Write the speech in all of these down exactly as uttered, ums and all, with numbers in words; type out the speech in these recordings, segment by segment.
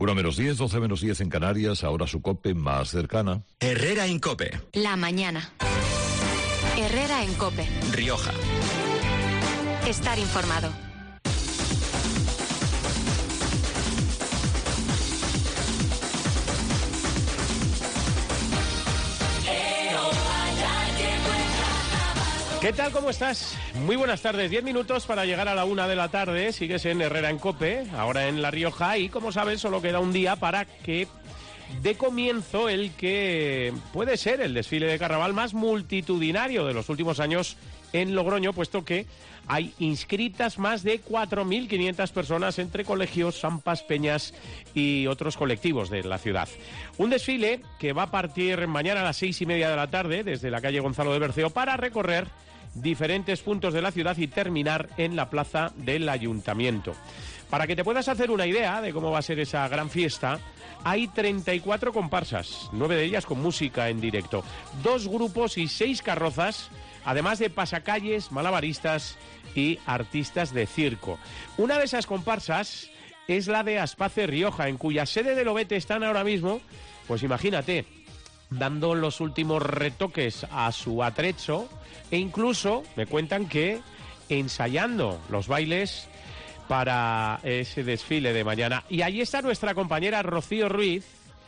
Uno menos diez, doce menos diez en Canarias, ahora su COPE más cercana. Herrera en COPE. La mañana. Herrera en COPE. Rioja. Estar informado. ¿Qué tal? ¿Cómo estás? Muy buenas tardes. Diez minutos para llegar a la una de la tarde. Sigues en Herrera en COPE, ahora en La Rioja. Y como sabes, solo queda un día para que dé comienzo el que puede ser el desfile de carnaval más multitudinario de los últimos años en Logroño, puesto que hay inscritas más de cuatro mil quinientas personas entre colegios, sampas, peñas y otros colectivos de la ciudad. Un desfile que va a partir mañana a las seis y media de la tarde desde la calle Gonzalo de Berceo para recorrer diferentes puntos de la ciudad y terminar en la plaza del Ayuntamiento. Para que te puedas hacer una idea de cómo va a ser esa gran fiesta, hay treinta y cuatro comparsas, nueve de ellas con música en directo, dos grupos y seis carrozas, además de pasacalles, malabaristas y artistas de circo. Una de esas comparsas es la de Aspace Rioja, en cuya sede de Lobete están ahora mismo, pues imagínate, dando los últimos retoques a su atrecho e incluso me cuentan que ensayando los bailes para ese desfile de mañana. Y ahí está nuestra compañera Rocío Ruiz,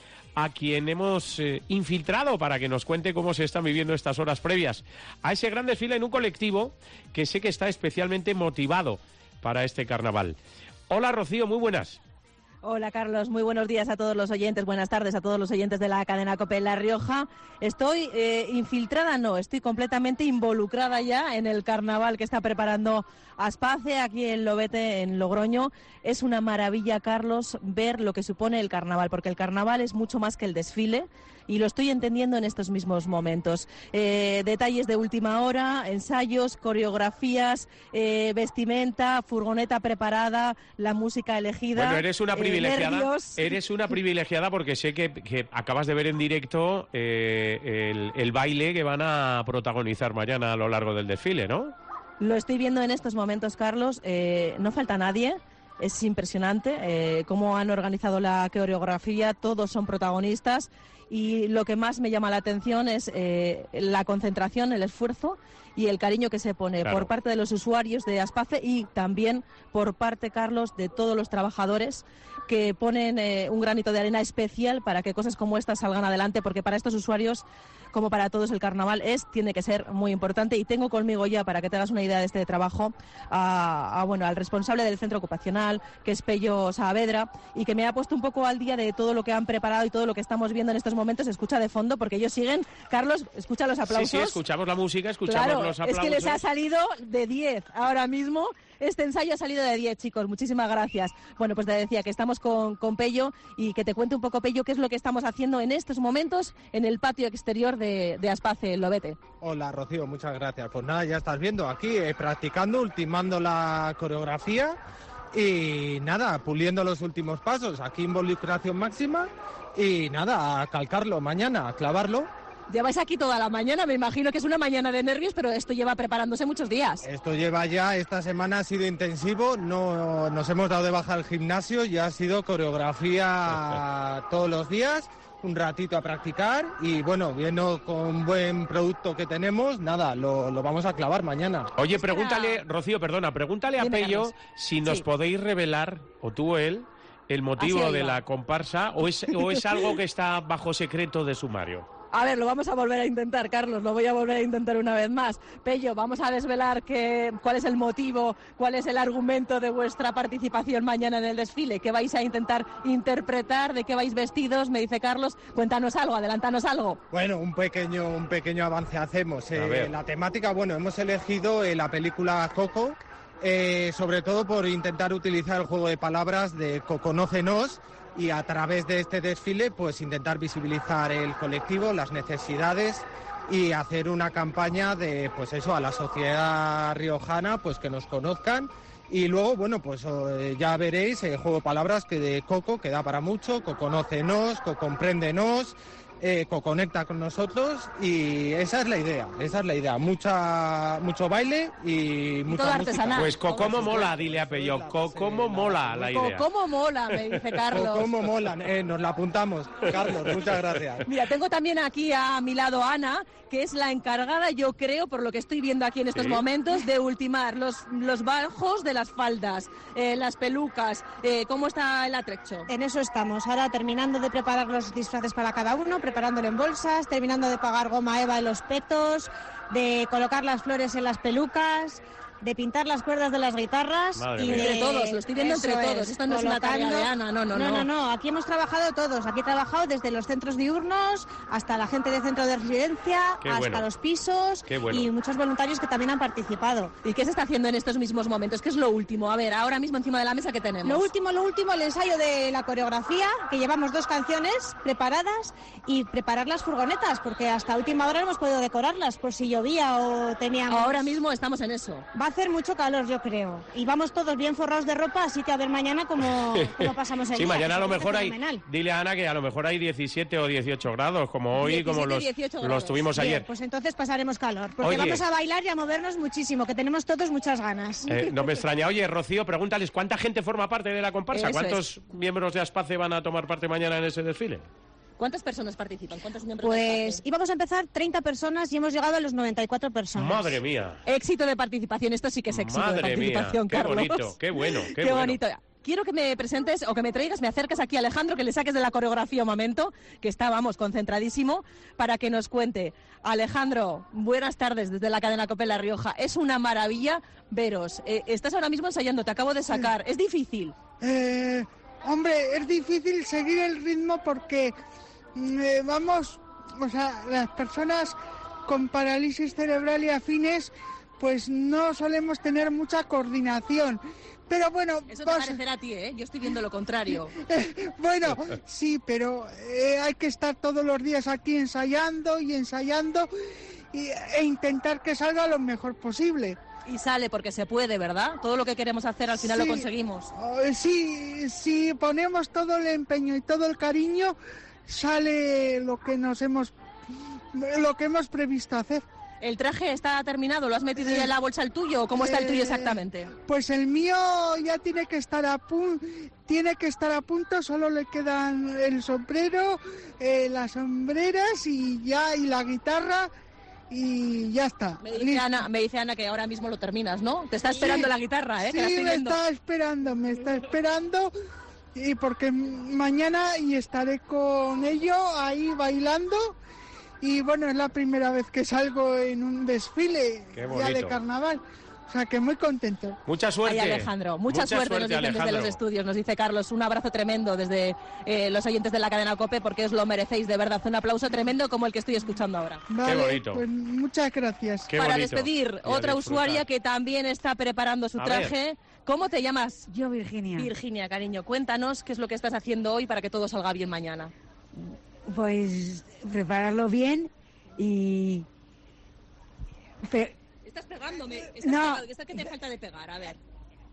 a quien hemos eh, infiltrado para que nos cuente cómo se están viviendo estas horas previas a ese gran desfile en un colectivo que sé que está especialmente motivado para este carnaval. Hola Rocío, muy buenas. Hola Carlos, muy buenos días a todos los oyentes, buenas tardes a todos los oyentes de la cadena COPE La Rioja. Estoy eh, infiltrada, no, estoy completamente involucrada ya en el carnaval que está preparando Aspace aquí en Lobete, en Logroño. Es una maravilla, Carlos, ver lo que supone el carnaval, porque el carnaval es mucho más que el desfile y lo estoy entendiendo en estos mismos momentos. Eh, detalles de última hora, ensayos, coreografías, eh, vestimenta, furgoneta preparada, la música elegida. Bueno, eres una privilegiada, eh, eres una privilegiada porque sé que, que acabas de ver en directo eh, el, el baile que van a protagonizar mañana a lo largo del desfile, ¿no? Lo estoy viendo en estos momentos, Carlos. Eh, no falta nadie. Es impresionante eh, cómo han organizado la coreografía. Todos son protagonistas. Y lo que más me llama la atención es eh, la concentración, el esfuerzo y el cariño que se pone claro. por parte de los usuarios de Aspace y también por parte, Carlos, de todos los trabajadores que ponen eh, un granito de arena especial para que cosas como estas salgan adelante, porque para estos usuarios, como para todos, el carnaval es, tiene que ser muy importante. Y tengo conmigo ya, para que te hagas una idea de este trabajo, a, a, bueno, al responsable del centro ocupacional, que es Pello Saavedra, y que me ha puesto un poco al día de todo lo que han preparado y todo lo que estamos viendo en estos momentos. Escucha de fondo, porque ellos siguen. Carlos, escucha los aplausos. Sí, sí, escuchamos la música, escuchamos claro, los aplausos. Es que les ha salido de diez ahora mismo. Este ensayo ha salido de diez, chicos. Muchísimas gracias. Bueno, pues te decía que estamos con, con Pello y que te cuente un poco, Pello, qué es lo que estamos haciendo en estos momentos en el patio exterior de, de Aspace, en Lobete. Hola, Rocío, muchas gracias. Pues nada, ya estás viendo aquí, eh, practicando, ultimando la coreografía y nada, puliendo los últimos pasos. Aquí involucración máxima y nada, a calcarlo mañana, a clavarlo. Lleváis aquí toda la mañana, me imagino que es una mañana de nervios, pero esto lleva preparándose muchos días. Esto lleva ya, esta semana ha sido intensivo, no nos hemos dado de baja al gimnasio, ya ha sido coreografía todos los días, un ratito a practicar y bueno, viendo con buen producto que tenemos, nada, lo, lo vamos a clavar mañana. Oye, pregúntale, Rocío, perdona, pregúntale a Pello si nos sí. podéis revelar, o tú o él, el motivo de la comparsa o es, o es algo que está bajo secreto de sumario. A ver, lo vamos a volver a intentar, Carlos, lo voy a volver a intentar una vez más. Pello, vamos a desvelar que, cuál es el motivo, cuál es el argumento de vuestra participación mañana en el desfile. ¿Qué vais a intentar interpretar? ¿De qué vais vestidos? Me dice Carlos. Cuéntanos algo, adelántanos algo. Bueno, un pequeño, un pequeño avance hacemos. Eh, la temática, bueno, hemos elegido eh, la película Coco, eh, sobre todo por intentar utilizar el juego de palabras de Coconócenos, y a través de este desfile pues intentar visibilizar el colectivo, las necesidades y hacer una campaña de pues eso a la sociedad riojana, pues que nos conozcan. Y luego, bueno, pues eh, ya veréis el juego de palabras que de Coco, que da para mucho, Coconócenos, Compréndenos, eh, co-conecta con nosotros y esa es la idea, esa es la idea, mucha mucho baile y mucha todo música. artesanal. Pues Cocomo mola, dile a Pello, Cocomo mola la idea. ¿Cómo mola? Me dice Carlos. ¿Cómo mola? Eh, nos la apuntamos, Carlos, muchas gracias. Mira, tengo también aquí a mi lado a Ana, que es la encargada, yo creo, por lo que estoy viendo aquí en estos ¿Sí? momentos, de ultimar los, los bajos de las faldas, eh, las pelucas. Eh, ¿Cómo está el atrecho? En eso estamos, ahora terminando de preparar los disfraces para cada uno, preparándolo en bolsas, terminando de pagar goma eva en los petos, de colocar las flores en las pelucas, de pintar las cuerdas de las guitarras. Madre y mía. de... Entre todos, lo estoy viendo entre Eso todos. es, Esto no es una tarea de Ana, no, no, no. no. No, no, aquí hemos trabajado todos. Aquí he trabajado desde los centros diurnos hasta la gente de centro de residencia, Qué hasta bueno. los pisos Qué bueno. y muchos voluntarios que también han participado. ¿Y qué se está haciendo en estos mismos momentos? ¿Qué es lo último? A ver, ahora mismo encima de la mesa, ¿qué tenemos? Lo último, lo último, el ensayo de la coreografía, que llevamos dos canciones preparadas y preparar las furgonetas, porque hasta última hora no hemos podido decorarlas por si llovía o teníamos... Ahora mismo estamos en eso. Va a hacer mucho calor, yo creo. Y vamos todos bien forrados de ropa, así que a ver mañana cómo, cómo pasamos el Sí, día. mañana a lo que mejor hay, fenomenal. dile a Ana que a lo mejor hay diecisiete o dieciocho grados, como hoy, como los, diecisiete, dieciocho los grados. tuvimos Bien, ayer. pues entonces pasaremos calor, porque Oye. vamos a bailar y a movernos muchísimo, que tenemos todos muchas ganas. Eh, no me extraña. Oye, Rocío, pregúntales, ¿cuánta gente forma parte de la comparsa? Eso ¿Cuántos miembros de Aspace van a tomar parte mañana en ese desfile? ¿Cuántas personas participan? ¿Cuántos miembros? Pues íbamos a empezar treinta personas y hemos llegado a los noventa y cuatro personas. Madre mía. Éxito de participación, esto sí que es éxito Madre de mía, participación, qué Carlos. bonito, qué bueno, qué, Qué bueno. bonito. Quiero que me presentes o que me traigas, me acerques aquí a Alejandro, que le saques de la coreografía un momento, que está, vamos, concentradísimo, para que nos cuente. Alejandro, buenas tardes desde la cadena COPE La Rioja. Es una maravilla veros. Eh, estás ahora mismo ensayando, te acabo de sacar. ¿Es difícil? Eh, hombre, es difícil seguir el ritmo porque mm, eh, vamos, o sea, las personas con parálisis cerebral y afines, pues no solemos tener mucha coordinación. Pero bueno, Eso te vas- parecerá a ti, ¿eh? Yo estoy viendo lo contrario. bueno, sí, pero eh, hay que estar todos los días aquí ensayando y ensayando y- e intentar que salga lo mejor posible. Y sale porque se puede, ¿verdad? Todo lo que queremos hacer al final Sí. lo conseguimos. Eh, Sí, si ponemos todo el empeño y todo el cariño, sale lo que nos hemos, lo que hemos previsto hacer. ¿El traje está terminado? ¿Lo has metido ya en la bolsa el tuyo? ¿O cómo está el tuyo Eh, exactamente? Pues el mío ya tiene que estar a punto, tiene que estar a punto, solo le quedan el sombrero, eh, las sombreras y ya y la guitarra y ya está. Me dice, Listo. Ana, me dice Ana que ahora mismo lo terminas, ¿no? Te está esperando Sí, la guitarra, ¿eh? Que la Sí, estoy me viendo. está esperando, me está esperando y porque mañana y estaré con ello ahí bailando. Y bueno, es la primera vez que salgo en un desfile Qué ya bonito. de carnaval. O sea que muy contento. Mucha suerte. Ay, Alejandro, mucha, suerte, nos dicen desde Alejandro. los estudios, nos dice Carlos. Un abrazo tremendo desde eh, los oyentes de la cadena COPE porque os lo merecéis, de verdad. Un aplauso tremendo como el que estoy escuchando ahora. Vale, bonito. pues muchas gracias. Qué Para bonito. despedir, Y a otra disfrutar. usuaria que también está preparando su A traje. ¿Cómo te llamas? Yo, Virginia. Virginia, cariño, cuéntanos qué es lo que estás haciendo hoy para que todo salga bien mañana. Pues prepararlo bien y... Pe- Estás pegándome. Estás No. pegado. ¿Qué que te falta de pegar? A ver.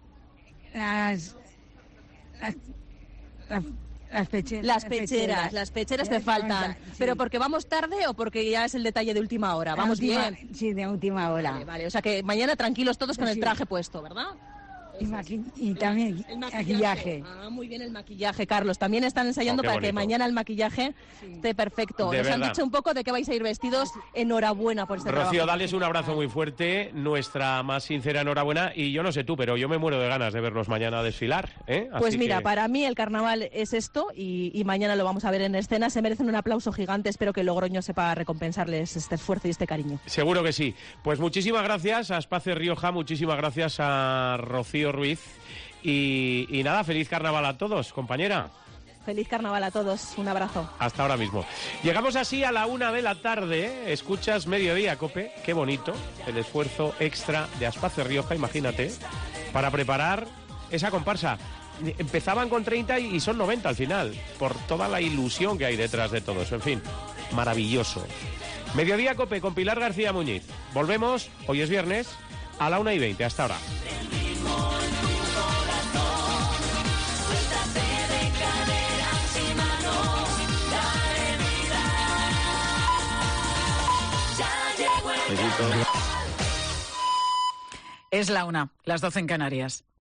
las, las, las, las pecheras. Las pecheras, las pecheras te faltan. Sí. ¿Pero porque vamos tarde o porque ya es el detalle de última hora? La Vamos última- bien. Sí, de última hora. Vale, vale. O sea que mañana tranquilos todos con el Sí. traje puesto, ¿verdad? Y, maqui- y también El maquillaje. Ah, muy bien el maquillaje, Carlos. También están ensayando Oh, qué para que bonito. mañana el maquillaje esté perfecto. De Nos han verdad. dicho un poco de qué vais a ir vestidos. Enhorabuena por este Rocío, trabajo. dales un abrazo muy fuerte, nuestra más sincera enhorabuena. Y yo no sé tú, pero yo me muero de ganas de verlos mañana desfilar. ¿eh? Pues Así mira, que- para mí el carnaval es esto y, y mañana lo vamos a ver en escena. Se merecen un aplauso gigante. Espero que Logroño sepa recompensarles este esfuerzo y este cariño. Seguro que sí. Pues muchísimas gracias a Espacio Rioja, muchísimas gracias a Rocío Ruiz. Y, y nada, feliz carnaval a todos, compañera. Feliz carnaval a todos. Un abrazo. Hasta ahora mismo. Llegamos así a la una de la tarde. Escuchas Mediodía, Cope. Qué bonito el esfuerzo extra de Aspace Rioja, imagínate, para preparar esa comparsa. Empezaban con treinta y son noventa al final, por toda la ilusión que hay detrás de todo eso. En fin, maravilloso. Mediodía, Cope, con Pilar García Muñiz. Volvemos, hoy es viernes, a la una y veinte. Hasta ahora. Suéltate de caderas y manos, dale vida. Es la una, las doce en Canarias.